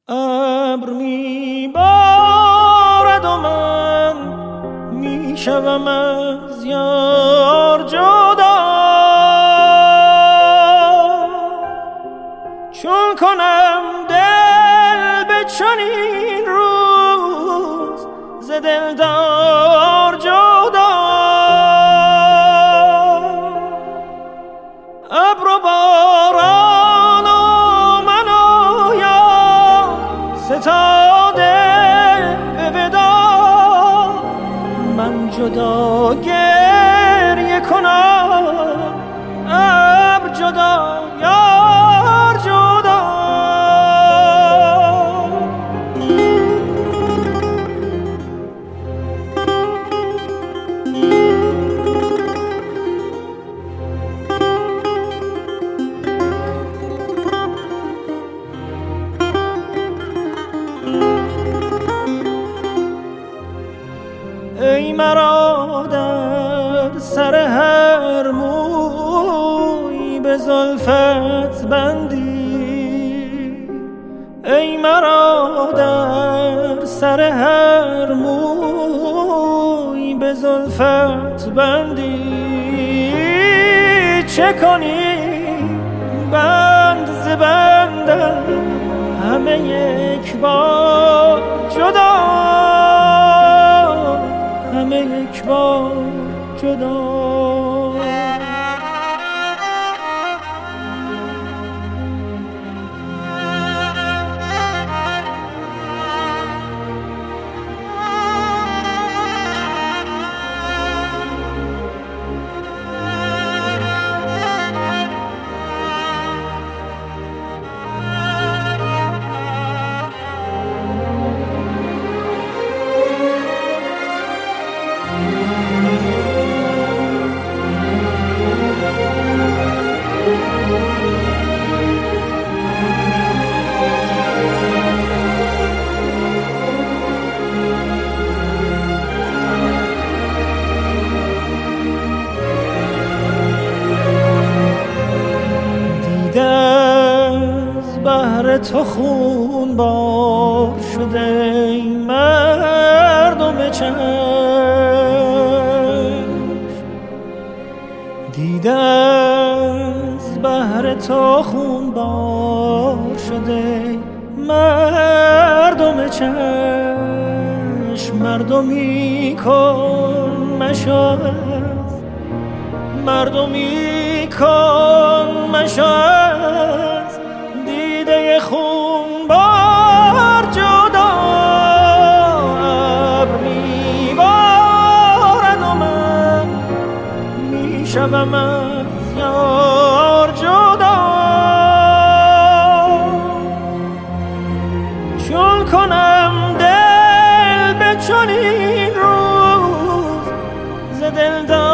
ابر می بارد و من می شوم از یار جدا، چون کنم دل به چنین روز ز دلدار جدا. ابر و باران و من و یار ستاده به وداع، من جدا گریه کنم ابر جدا یار جدا. ای مرا در سر هر موی به زلفت بندی، ای مرا در سر هر موی به زلفت بندی، چه کنی بند ز بندم همه یک بار جدا، همه یک بار جدا. از بحر تو خون بار شده ای مردم چشم، دیده از بحر تو خون بار شده ای مردم چشم، مردمی کن مشو، مردمی کن مشو دیده خون بار جدا. ابر می بارد و من می شوم از یار جدا، چون کنم دل به چنین روز ز دلدار